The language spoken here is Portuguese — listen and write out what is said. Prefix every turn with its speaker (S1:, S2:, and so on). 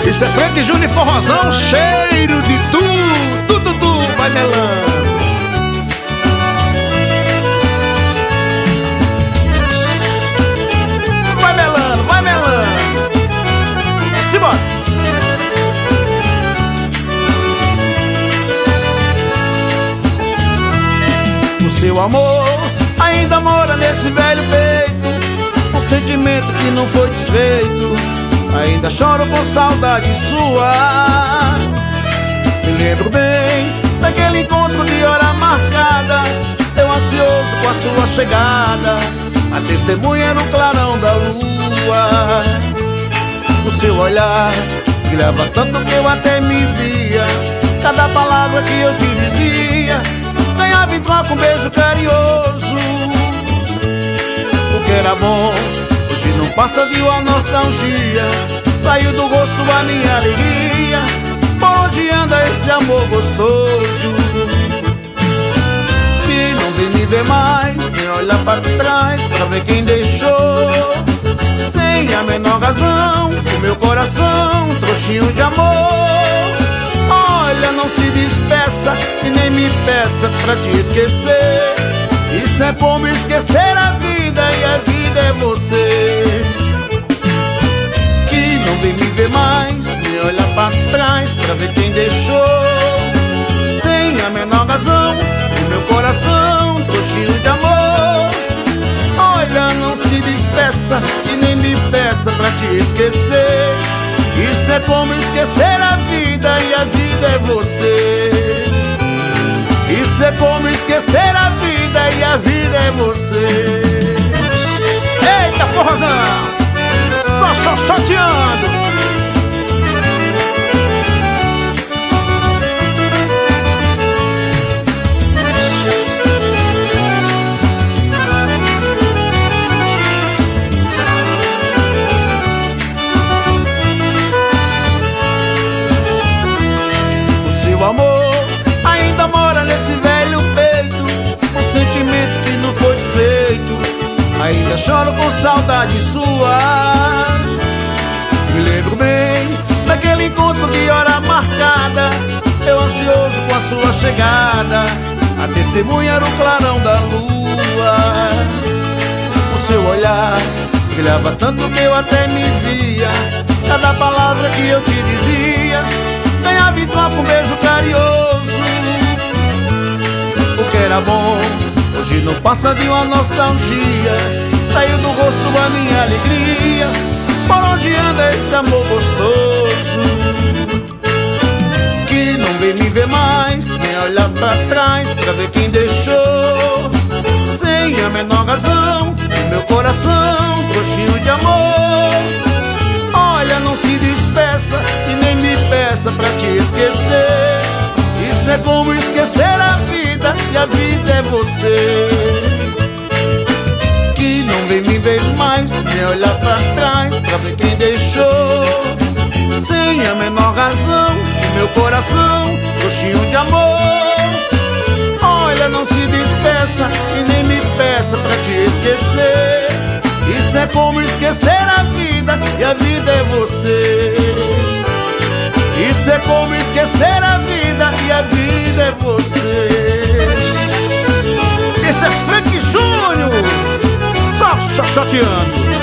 S1: Isso é Frank Júnior Forrozão, cheiro de tu, vai melando. Vai melando, vai melando. Simbora. O seu amor ainda mora nesse velho peito, um sentimento que não foi desfeito. Ainda choro com saudade sua. Me lembro bem daquele encontro de hora marcada, eu ansioso com a sua chegada, a testemunha no clarão da lua. O seu olhar brilhava tanto que eu até me via, cada palavra que eu te dizia ganhava em troca um beijo carinhoso. O que era bom hoje não passa de uma nostalgia, saiu do rosto a minha alegria. Por onde anda esse amor gostoso? E não vem me ver mais, nem olhar para trás pra ver quem deixou. Sem a menor razão, o meu coração, trouxinho de amor. Olha, não se despeça e nem me peça pra te esquecer. Isso é como esquecer a vida, e a vida é você. Que não vem me ver mais, nem olhar pra trás pra ver quem deixou. Sem a menor razão, o meu coração, trouxinho de amor. Olha, não se despeça e nem me peça pra te esquecer. Isso é como esquecer a vida, e a vida é você. Isso é como esquecer a vida, e a vida é você. Eita, forrozão, só chateando. O seu amor ainda mora nesse velho peito, um sentimento que não foi desfeito. Ainda choro com saudade sua. Me lembro bem daquele encontro de hora marcada, eu ansioso com a sua chegada, a testemunha no clarão da lua. O seu olhar brilhava tanto que eu até me via, cada palavra que eu te dizia ganhava em troca um beijo carinhoso. O que era bom hoje não passa de uma nostalgia, saiu do rosto a minha alegria. Por onde anda esse amor gostoso? Que não vem me ver mais, nem olhar pra trás pra ver quem deixou. Sem a menor razão, o meu coração, trouxinho de amor. Olha, não se despeça e nem me peça pra te esquecer. Isso é como esquecer a vida, e a vida é você. Que não vem me ver mais, nem olhar pra trás pra ver quem deixou. Sem a menor razão, o meu coração, trouxinho de amor. Olha, não se despeça e nem me peça pra te esquecer. Isso é como esquecer a vida, e a vida é você. Isso é como esquecer a vida, e a vida é você. Esse é Frank Júnior, só chateando.